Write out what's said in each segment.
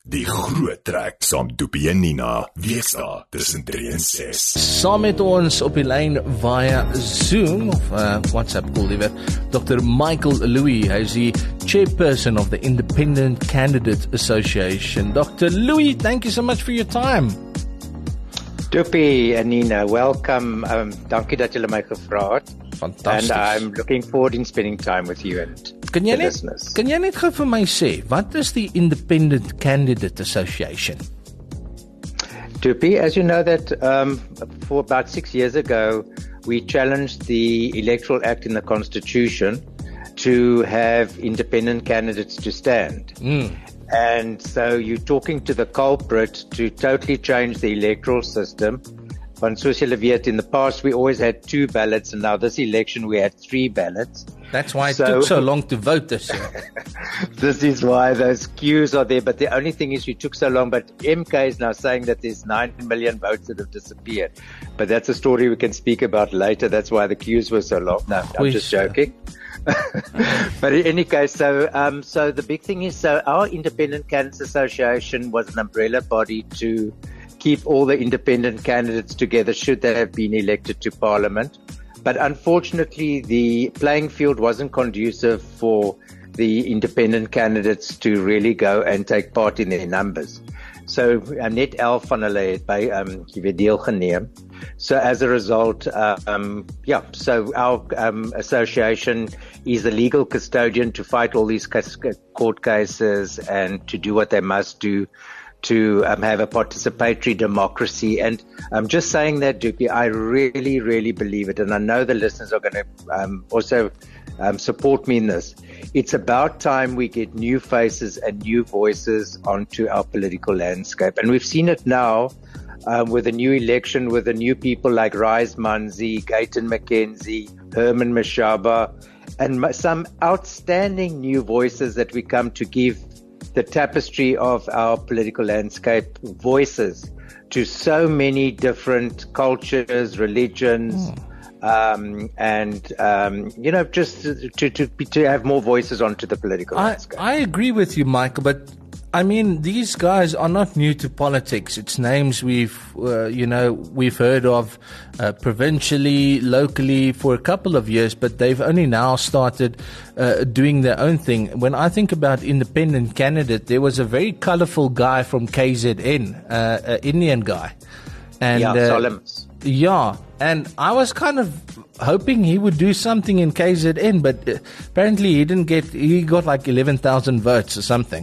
Die groot trek saam Doopie en Nina, weesdae tussen 3 en 6. Saam met ons op die lyn via Zoom, of WhatsApp call liewer, Dr. Michael Louis. Hy is die chairperson of the Independent Candidate Association. Dr. Louis, thank you so much for your time. Doopie en Nina, welcome. Dankie dat julle my gevra het. Fantasties. And I'm looking forward in spending time with you and the listeners. Kan jy net gou vir my sê, wat is die Independent Candidate Association? Doopie, as you know that for about 6 years ago, we challenged the Electoral Act in the Constitution to have independent candidates to stand. And so you're talking to the culprit to totally change the electoral system. Want soos julle weet, in the past we always had 2 ballots, and now this election we had 3 ballots. That's why it took so long to vote this year. This is why those queues are there, but the only thing is you took so long, but MK is now saying that there's 9 million votes that have disappeared. But that's a story we can speak about later. That's why the queues were so long. No, I'm just joking. But in any case, so the big thing is, so our Independent Candidates Association was an umbrella body to keep all the independent candidates together should they have been elected to Parliament. But unfortunately, the playing field wasn't conducive for the independent candidates to really go and take part in their numbers. So net 11 van hulle het by deelgeneem. So as a result, so our association is the legal custodian to fight all these court cases and to do what they must do to have a participatory democracy. And I'm just saying that, Doopie, I really, really believe it. And I know the listeners are going to also support me in this. It's about time we get new faces and new voices onto our political landscape. And we've seen it now with the new election, with the new people like Rise Manzi, Gayton McKenzie, Herman Mashaba, and some outstanding new voices that we come to give the tapestry of our political landscape voices to so many different cultures, religions, just to have more voices onto the political landscape. I agree with you, Michael, but I mean, these guys are not new to politics. It's names we've heard of provincially, locally for a couple of years, but they've only now started doing their own thing. When I think about independent candidate, there was a very colorful guy from KZN, an Indian guy. And, Solomon. Yeah, and I was kind of hoping he would do something in KZN, but apparently he got like 11,000 votes or something.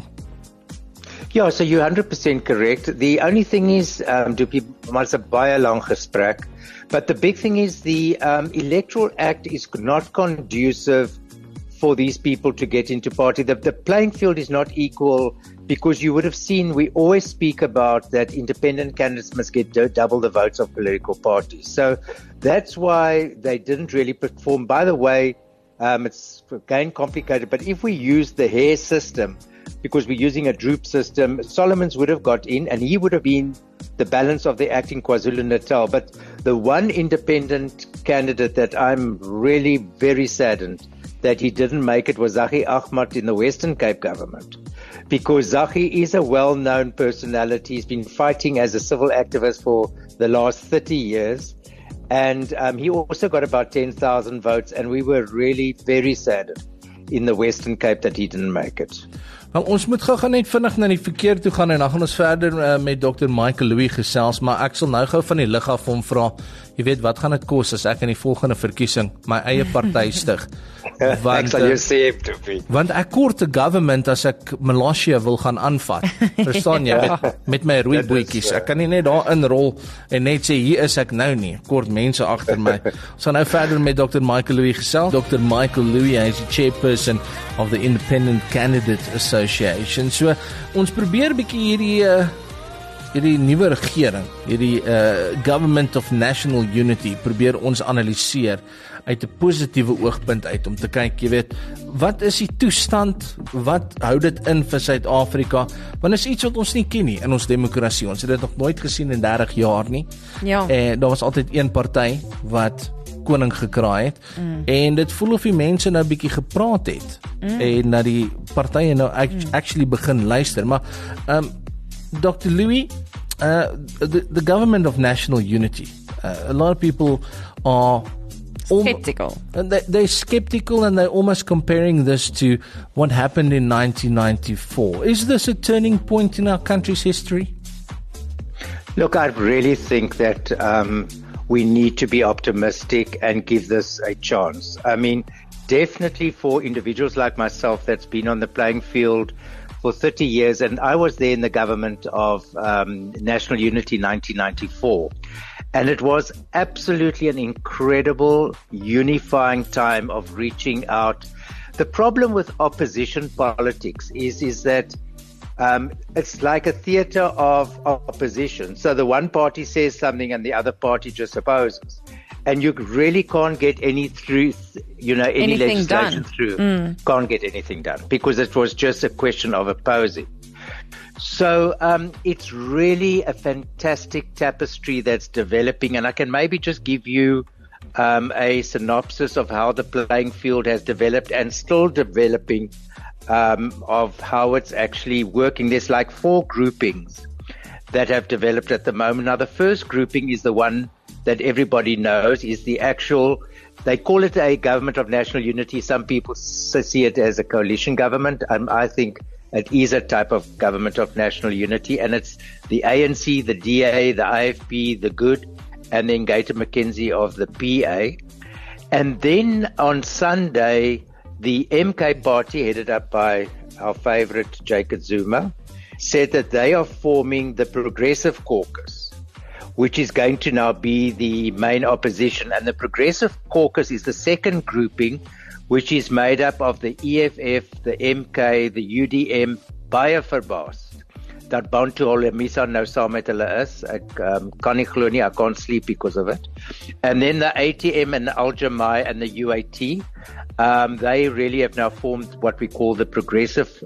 Yeah, so you're 100% correct. The only thing is, it's a baie lang gesprek, but the big thing is the Electoral Act is not conducive for these people to get into party. The playing field is not equal because you would have seen, we always speak about that independent candidates must get double the votes of political parties. So that's why they didn't really perform. By the way, it's again complicated, but if we use the hair system, because we're using a droop system, Solomons would have got in and he would have been the balance of the act in KwaZulu-Natal. But the one independent candidate that I'm really very saddened that he didn't make it was Zaghi Ahmad in the Western Cape government. Because Zaghi is a well-known personality. He's been fighting as a civil activist for the last 30 years. And he also got about 10,000 votes. And we were really very saddened in the Western Cape that he didn't make it. Nou, ons moet gou net vinnig na die verkeer toe gaan en dan gaan ons verder met Dr. Michael Louis gesels, maar ek sal nou gou van die lig af hom vra, jy weet, wat gaan dit kos as ek in die volgende verkiesing my eie party stig? Want, ek sal jou sê, Doopie. Want ek kort 'n government as ek Malaysia wil gaan aanvat. Verstaan jy? Met my rooi bootjies. Ek kan nie net daar inrol en net sê hier is ek nou nie. Kort mense agter my. Ons gaan nou verder met Dr. Michael Louis gesels. Dr. Michael Louis is die chairperson of the Independent Candidate Association. So ons probeer 'n bietjie hierdie nuwe regering, hierdie Government of National Unity probeer ons analiseer uit 'n positiewe oogpunt uit om te kyk, jy weet, wat is die toestand, wat hou dit in vir Suid-Afrika, want is iets wat ons nie ken nie in ons demokrasie, ons het dit nog nooit gesien in 30 jaar nie, en daar was altyd een party wat koning gekraai het, en dit voel of die mense nou bietjie gepraat het, en na die partye nou actually begin luister, maar Dr. Louis, the government of national unity, a lot of people are skeptical. They're skeptical, and they're almost comparing this to what happened in 1994. Is this a turning point in our country's history? Look, I really think that we need to be optimistic and give this a chance. I mean, definitely for individuals like myself that's been on the playing field for 30 years, and I was there in the government of National Unity 1994. And it was absolutely an incredible unifying time of reaching out. The problem with opposition politics is that it's like a theater of opposition. So the one party says something and the other party just opposes. And you really can't get any legislation through. Can't get anything done because it was just a question of opposing. So it's really a fantastic tapestry that's developing, and I can maybe just give you a synopsis of how the playing field has developed and still developing, of how it's actually working. There's like 4 groupings that have developed at the moment. Now, the first grouping is the one that everybody knows, is the actual, they call it a government of national unity. Some people see it as a coalition government. I think it is a type of government of national unity, and it's the ANC, the DA, the IFP, the Good, and then Gator McKenzie of the PA. And then on Sunday, the MK party, headed up by our favorite Jacob Zuma, said that they are forming the Progressive Caucus, which is going to now be the main opposition. And the Progressive Caucus is the second grouping, which is made up of the EFF, the MK, the UDM, baie verbaas dat Bantu Misa nou saam met hulle is. Ek kan nie glo nie, I can't sleep because of it. And then the ATM and the Al-Jamai and the UAT, they really have now formed what we call the Progressive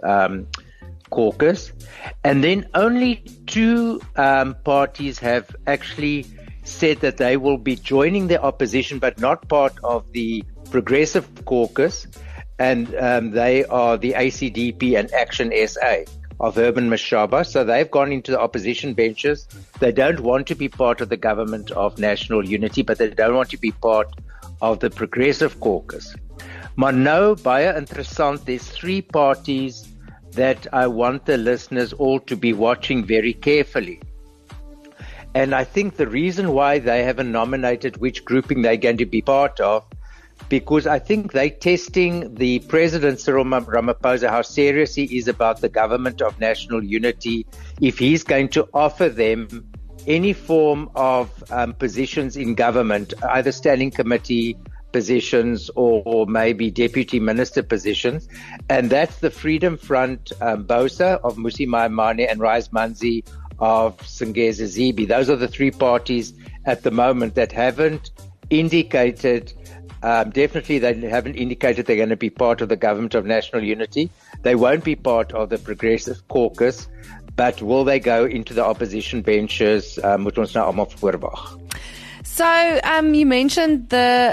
Caucus. And then only 2 parties have actually said that they will be joining the opposition but not part of the Progressive Caucus, and they are the ACDP and Action SA of Herman Mashaba. So they've gone into the opposition benches. They don't want to be part of the government of national unity, but they don't want to be part of the Progressive Caucus. Maar nou, baie interessant, there's 3 parties that I want the listeners all to be watching very carefully. And I think the reason why they haven't nominated which grouping they're going to be part of, because I think they're testing the President Cyril Ramaphosa, how serious he is about the government of national unity, if he's going to offer them any form of positions in government, either standing committee positions or maybe deputy minister positions. And that's the Freedom Front, Bosa of Musi Maimane and Rise Manzi of Singeza Zibi. Those are the 3 parties at the moment that haven't indicated, definitely they haven't indicated they're going to be part of the government of national unity. They won't be part of the Progressive Caucus, but will they go into the opposition benches? Moet ons nou almal voorwag. So, you mentioned the,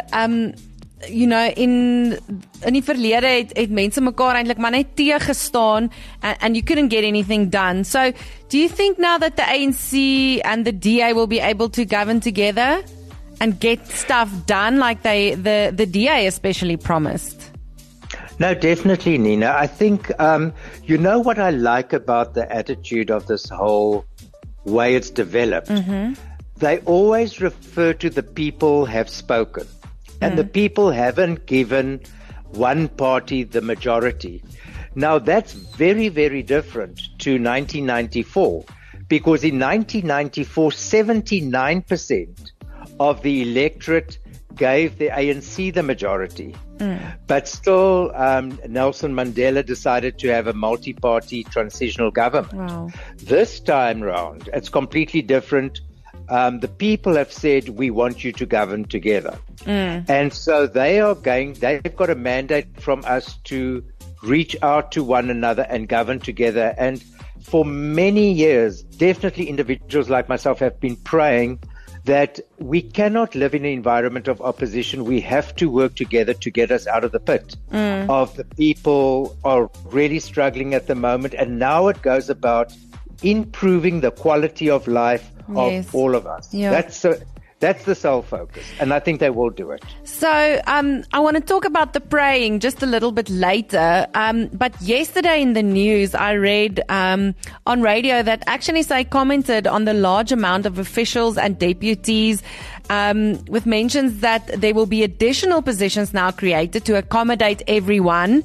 in die verlede het mense mekaar eintlik maar net teëgestaan and you couldn't get anything done. So, do you think now that the ANC and the DA will be able to govern together and get stuff done like the DA especially promised? No, definitely, Nina. I think, what I like about the attitude of this whole way it's developed? Mm-hmm. They always refer to the people have spoken. And the people haven't given one party the majority. Now, that's very, very different to 1994. Because in 1994, 79% of the electorate gave the ANC the majority. But still, Nelson Mandela decided to have a multi-party transitional government. Wow. This time round, it's completely different. The people have said, we want you to govern together. And so they've got a mandate from us to reach out to one another and govern together. And for many years, definitely individuals like myself have been praying that we cannot live in an environment of opposition. We have to work together to get us out of the pit of the people are really struggling at the moment. And now it goes about improving the quality of life Yes. of all of us. Yeah. That's the sole focus, and I think they will do it. So, I want to talk about the praying just a little bit later. But yesterday in the news, I read on radio that Action SA commented on the large amount of officials and deputies, with mentions that there will be additional positions now created to accommodate everyone.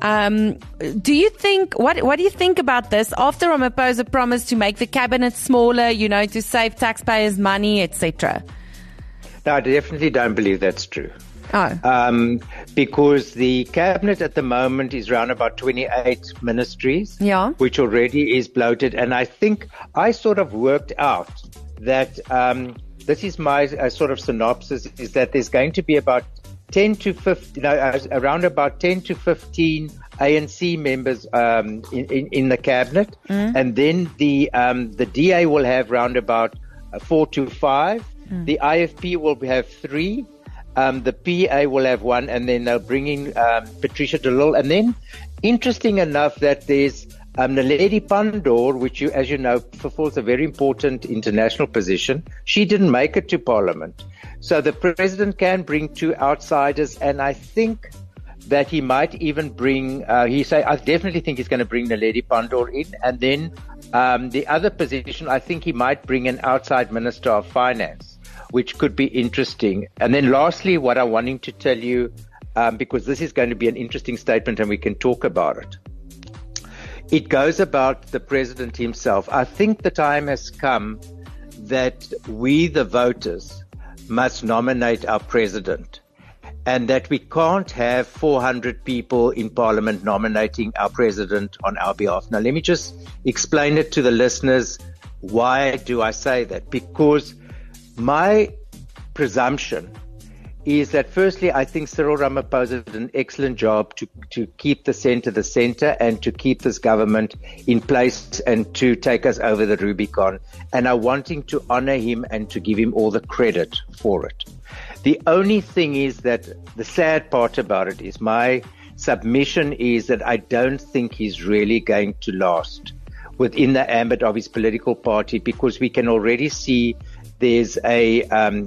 Do you think, what do you think about this? After Ramaphosa promised to make the cabinet smaller, to save taxpayers' money, etc. No, I definitely don't believe that's true. Oh. Because the cabinet at the moment is around about 28 ministries, Yeah. which already is bloated. And I think I sort of worked out that this is my sort of synopsis, is that there's going to be about 10 to 15, around about 10 to 15 ANC members in the cabinet, and then the DA will have round about 4 to 5. The IFP will have 3. The PA will have 1, and then they'll bring in Patricia de Lille. And then, interesting enough, that there's Naledi Pandor, which, as you know, fulfills a very important international position. She didn't make it to Parliament. So the president can bring 2 outsiders, and I think that he might even bring, I definitely think he's going to bring Naledi Pandor in. And then the other position, I think he might bring an outside Minister of Finance, which could be interesting. And then lastly, what I'm wanting to tell you, because this is going to be an interesting statement and we can talk about it. It goes about the president himself. I think the time has come that we, the voters, must nominate our president, and that we can't have 400 people in Parliament nominating our president on our behalf. Now, let me just explain it to the listeners. Why do I say that? Because my presumption is that, firstly, I think Cyril Ramaphosa did an excellent job to keep the center and to keep this government in place and to take us over the Rubicon. And I'm wanting to honor him and to give him all the credit for it. The only thing is that the sad part about it is my submission is that I don't think he's really going to last within the ambit of his political party, because we can already see there's a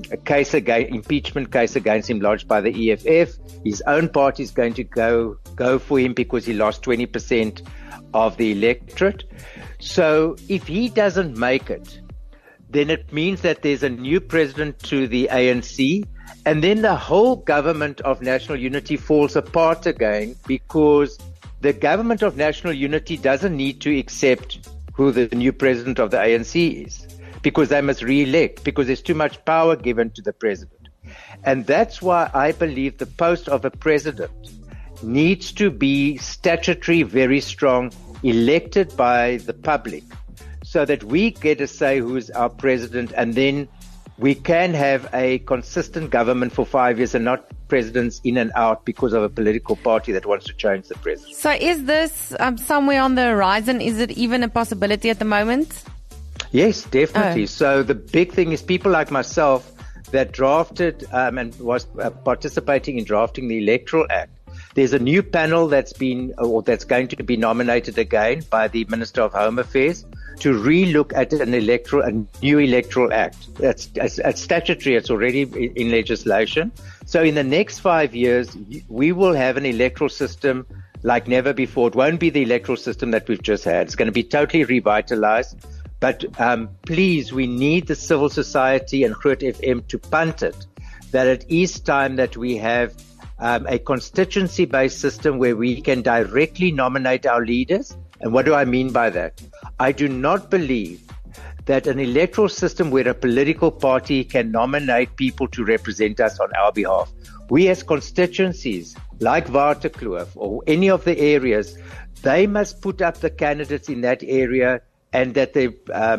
impeachment case against him lodged by the EFF. His own party is going to go for him because he lost 20% of the electorate. So if he doesn't make it, then it means that there's a new president to the ANC, and then the whole government of national unity falls apart again, because the government of national unity doesn't need to accept who the new president of the ANC is, because they must re-elect, because there's too much power given to the president. And that's why I believe the post of a president needs to be statutory, very strong, elected by the public, so that we get to say who's our president, and then we can have a consistent government for 5 years and not presidents in and out because of a political party that wants to change the president. So is this somewhere on the horizon? Is it even a possibility at the moment? Yes, definitely. So the big thing is people like myself that drafted and was participating in drafting the Electoral Act. There's a new panel that's going to be nominated again by the Minister of Home Affairs to re-look at a new electoral act. That's statutory. It's already in legislation. So in the next 5 years, we will have an electoral system like never before. It won't be the electoral system that we've just had. It's going to be totally revitalized. But please, we need the civil society and Groot FM to punt it, that it is time that we have a constituency-based system where we can directly nominate our leaders. And what do I mean by that? I do not believe that an electoral system where a political party can nominate people to represent us on our behalf. We as constituencies, like Waterkloof or any of the areas, they must put up the candidates in that area, and that the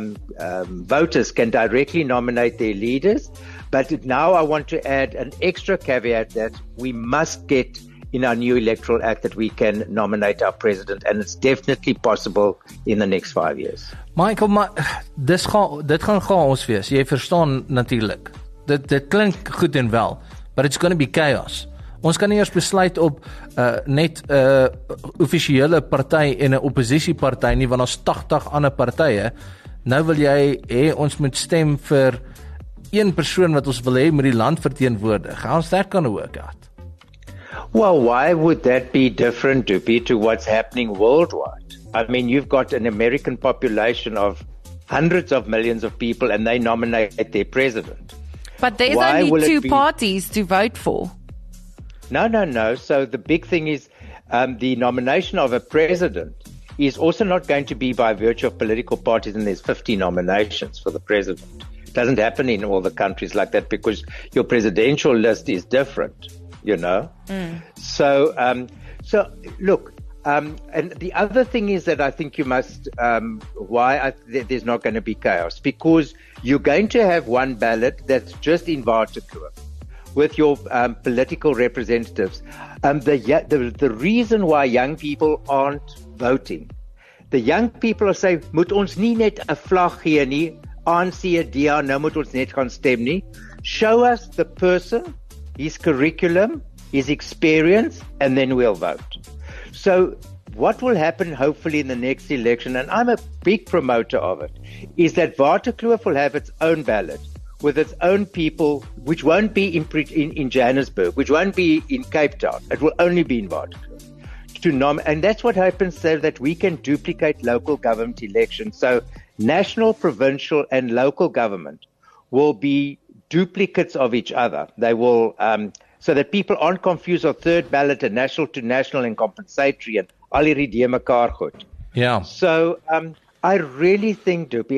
voters can directly nominate their leaders. But now I want to add an extra caveat that we must get in our new electoral act that we can nominate our president, and it's definitely possible in the next 5 years. Michael, maar dit gaan chaos wees. Jy verstaan natuurlik. Dit klink goed en wel, but it's going to be chaos. Ons kan nie eers besluit op net offisiële party en 'n oppositieparty nie, want ons 80 ander partye. Nou wil jy hê ons moet stem vir een persoon wat ons wil hê moet die land verteenwoordig. How's that going to work out? Well, why would that be different, Dupi, to what's happening worldwide? I mean, you've got an American population of hundreds of millions of people and they nominate their president. But there's only 2 parties to vote for. No. So the big thing is the nomination of a president is also not going to be by virtue of political parties, and there's 50 nominations for the president. It doesn't happen in all the countries like that because your presidential list is different, you know. So look, and the other thing is that I think you must, there's not going to be chaos, because you're going to have one ballot that's just in Waterkloof with your political representatives. The reason why young people aren't voting, the young people are saying, moet ons nie net 'n vlag gee nie, ANC, DA, nou moet ons net gaan stem nie. Show us the person, his curriculum, his experience, and then we'll vote. So what will happen hopefully in the next election, and I'm a big promoter of it, is that Waterkloof will have its own ballot with its own people, which won't be in Johannesburg, which won't be in Cape Town. It will only be in Waterkloof. And that's what happens so that we can duplicate local government elections. So national, provincial, and local government will be duplicates of each other. They will, so that people aren't confused of third ballot and national to national and compensatory and al hierdie de mekaar goed. Yeah. So I really think, Dupi,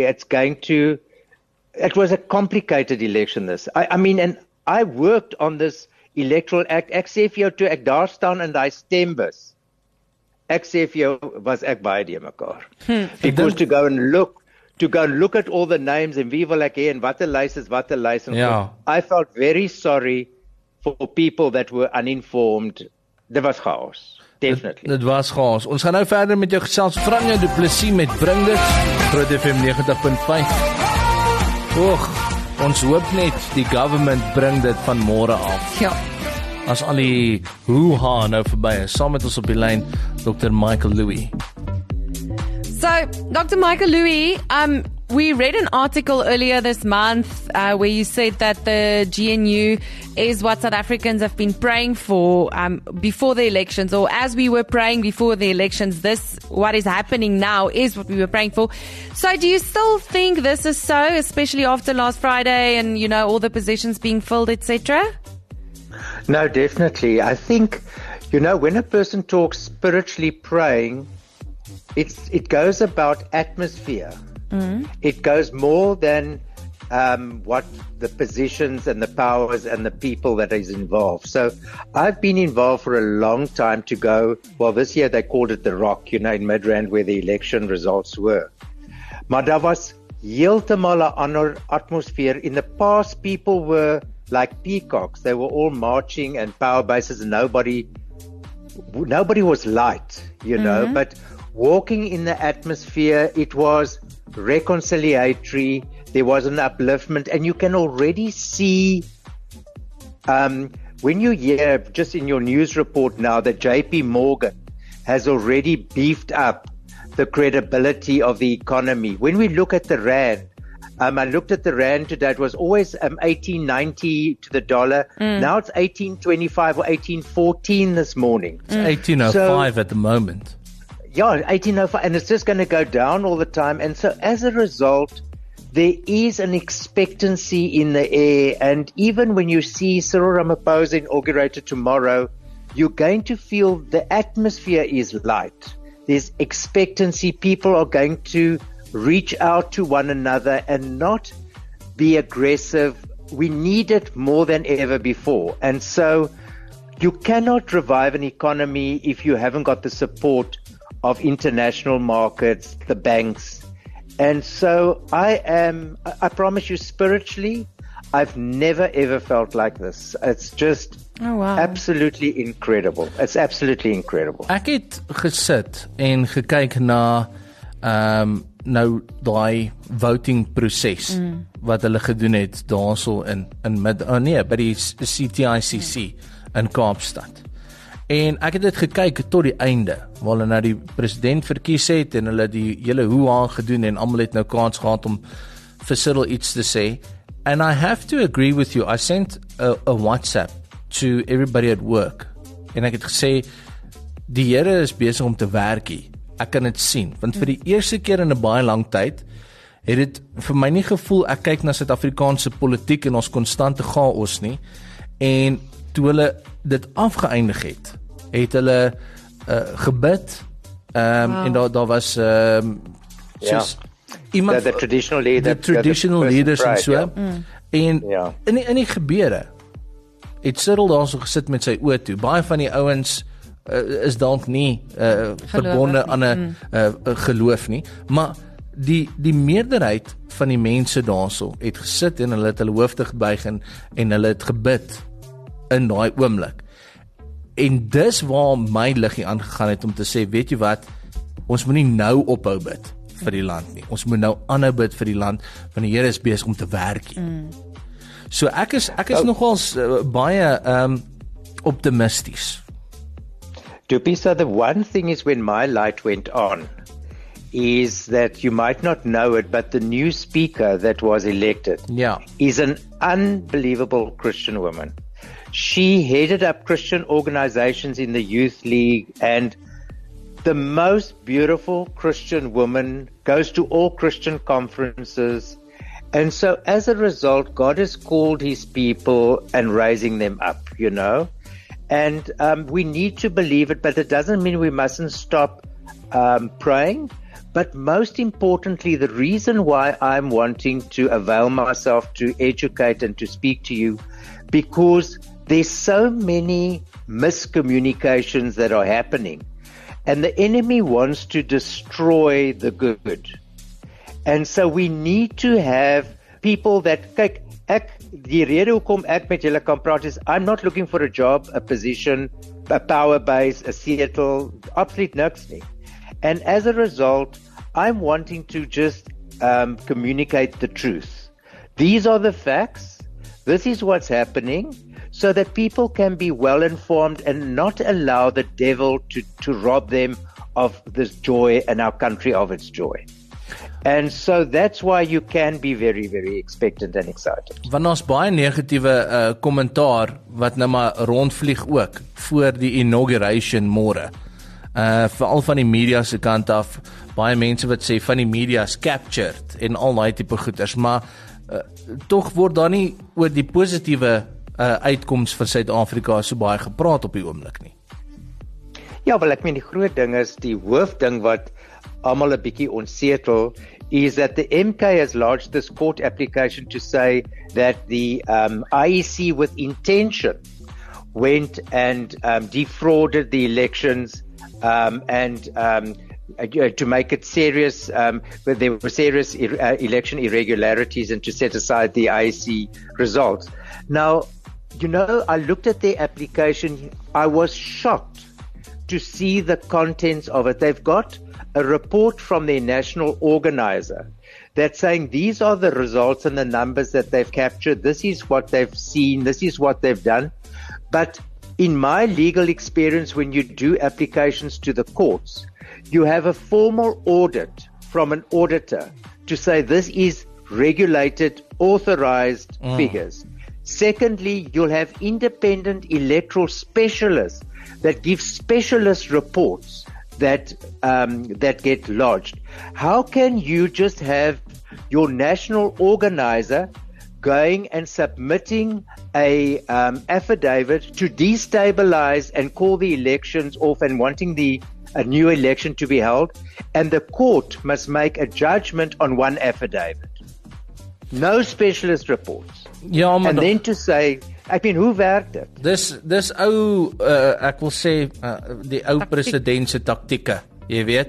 it was a complicated election, this. I mean, and I worked on this electoral act. Ek sê vir jou toe ek daar staan in daai stembus. Ek sê vir jou was ek baie de mekaar. Because to go and look at all the names and wie wil ek hê en wat 'n lys is wat 'n lys. Yeah. I felt very sorry for people that were uninformed. There was chaos. Definitely. Dit was chaos. Ons gaan nou verder met jou gesels. Franja Du Plessis met Bring Dit, Groot FM 90.5. Ons hoop net die government bring dit van môre af. Ja. As al die hoo-ha nou verby is. Saam met ons op die lyn Dr. Michael Louis. So, Dr. Michael Louis, we read an article earlier this month where you said that the GNU is what South Africans have been praying for before the elections, or as we were praying before the elections, what is happening now is what we were praying for. So do you still think this is so, especially after last Friday and, you know, all the positions being filled, etc.? No, definitely. I think, you know, when a person talks spiritually praying, it goes about atmosphere. It goes more than what the positions and the powers and the people that is involved. So I've been involved for a long time to go, well, this year they called it the Rock, you know, in Midrand where the election results were. Maar daar was heeltemal 'n ander atmosphere. In the past, people were like peacocks. They were all marching and power bases and nobody was light, you know, but walking in the atmosphere, it was reconciliatory, there was an upliftment, and you can already see when you hear just in your news report now that JP Morgan has already beefed up the credibility of the economy. When we look at the rand, I looked at the rand today, it was always 18.90 to the dollar. Now it's 18.25 or 18.14 this morning. It's 18.05 at the moment. Yeah, 18.05, and it's just going to go down all the time. And so as a result, there is an expectancy in the air. And even when you see Cyril Ramaphosa inaugurated tomorrow, you're going to feel the atmosphere is light. There's expectancy. People are going to reach out to one another and not be aggressive. We need it more than ever before. And so you cannot revive an economy if you haven't got the support of international markets, the banks. And so I promise you, spiritually, I've never ever felt like this. It's just absolutely incredible. It's absolutely incredible. Ek het gesit en gekyk na nou daai voting proses wat hulle gedoen het daarso by die CTICC in Kaapstad. En ek het dit gekyk tot die einde, waar hulle nou die president verkies het en hulle die hele hoeha gedoen en almal het nou kans gehad om vir Cyril iets te sê. And I have to agree with you. I sent a WhatsApp to everybody at work. En ek het gesê, die Here is besig om te werk hier. Ek kan dit sien. Want vir die eerste keer in 'n baie lang tyd, het dit vir my nie gevoel, ek kyk na Suid-Afrikaanse politiek en ons konstante chaos nie. En toe hulle dit afgeëindig het hulle gebid, en daar was soos iemand, the traditional leader, the traditional leaders en so, en in die gebeure het Cyril daar so gesit met sy oë toe. Baie van die ouens is dalk nie verbonde aan 'n geloof nie, maar die meerderheid van die mense daarso het gesit en hulle het hulle hoofde gebuig en hulle het gebid in daai oomblik. En dis waar my liggie aangegaan het om te sê, weet jy wat, ons moet nie nou ophou bid vir die land nie. Ons moet nou aanhou bid vir die land, want die Here is besig om te werk hier. So ek is nogals baie optimisties. Dupisa, the one thing is when my light went on, is that you might not know it, but the new speaker that was elected is an unbelievable Christian woman. She headed up Christian organizations in the Youth League, and the most beautiful Christian woman, goes to all Christian conferences. And so as a result, God has called his people and raising them up, you know. And we need to believe it, but it doesn't mean we mustn't stop praying. But most importantly, the reason why I'm wanting to avail myself to educate and to speak to you, because there's so many miscommunications that are happening. And the enemy wants to destroy the good. And so we need to have people that, kyk, die rede hoekom ek met julle kan praat is, I'm not looking for a job, a position, a power base, a seattle, absoluut niks nie. And as a result, I'm wanting to just communicate the truth. These are the facts. This is what's happening, so that people can be well informed and not allow the devil to rob them of this joy and our country of its joy. And so that's why you can be very, very expectant and excited. Want ons baie negatiewe kommentaar wat nou maar rondvlieg ook voor die inauguration môre. Veral van die media se kant af, baie mense wat sê van die media is captured en al daai tipe goeders, maar tog word daar nie oor die positiewe uitkoms vir Suid-Afrika so baie gepraat op die oomblik nie. Ja, wel ek meen die groot ding is, die hoofding wat almal 'n bietjie onsetel, is that the MK has lodged this court application to say that the IEC with intention went and defrauded the elections and to make it serious, but there were serious election irregularities, and to set aside the IEC results. Now, you know, I looked at their application. I was shocked to see the contents of it. They've got a report from their national organizer that's saying these are the results and the numbers that they've captured. This is what they've seen. This is what they've done. But in my legal experience, when you do applications to the courts, you have a formal audit from an auditor to say this is regulated, authorized figures. Secondly, you'll have independent electoral specialists that give specialist reports that get lodged. How can you just have your national organizer going and submitting a affidavit to destabilize and call the elections off and wanting a new election to be held, and the court must make a judgment on one affidavit? No specialist reports. Ja, maar and then to say, I mean, hoe werk dit? Dis ou ek wil sê die ou president se taktieke, jy weet.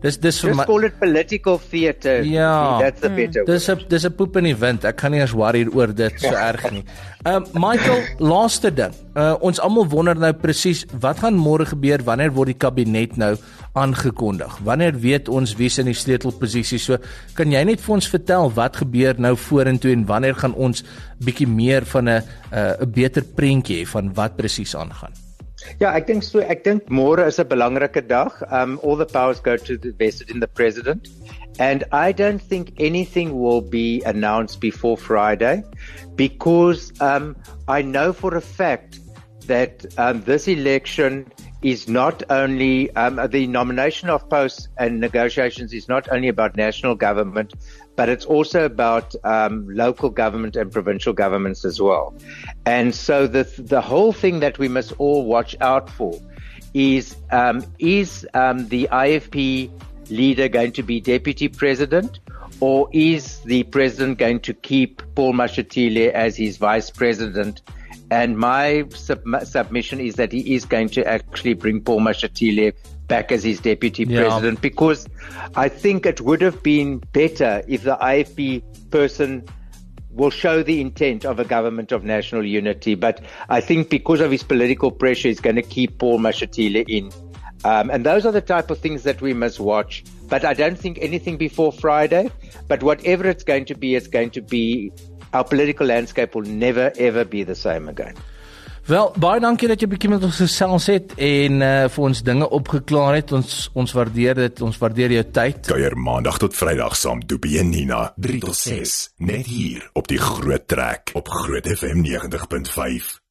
Dis vir Just my call it political theatre. Ja. That's a better word. Dis 'n poep in die wind. Ek kan nie eens worry oor dit so erg nie. Michael, laaste ding. Ons almal wonder nou presies wat gaan môre gebeur, wanneer word die kabinet nou aangekondig? Wanneer weet ons wie's in die sleutelposisie? So, kan jy net vir ons vertel wat gebeur nou vorentoe en wanneer gaan ons bietjie meer van 'n beter prentjie hê van wat presies aangaan? Ja, ek dink so. Ek dink môre is 'n belangrike dag. All the powers go to the vested in the president, and I don't think anything will be announced before Friday, because I know for a fact that this election is not only the nomination of posts and negotiations is not only about national government, but it's also about local government and provincial governments as well. And so the whole thing that we must all watch out for is the IFP leader going to be deputy president, or is the president going to keep Paul Mashatile as his vice president? And my submission is that he is going to actually bring Paul Mashatile back as his deputy president, because I think it would have been better if the IFP person will show the intent of a government of national unity. But I think because of his political pressure, he's going to keep Paul Mashatile in. And those are the type of things that we must watch. But I don't think anything before Friday. But whatever it's going to be, our political landscape will never ever be the same again. Wel, baie dankie dat jy bietjie met ons gesels het en vir ons dinge opgeklaar het. Ons waardeer dit. Ons waardeer jou tyd. Kuier maandag tot Vrydag saam Dopie en Nina 3 tot 6 net hier op die Groot Trek op Groot FM 90.5.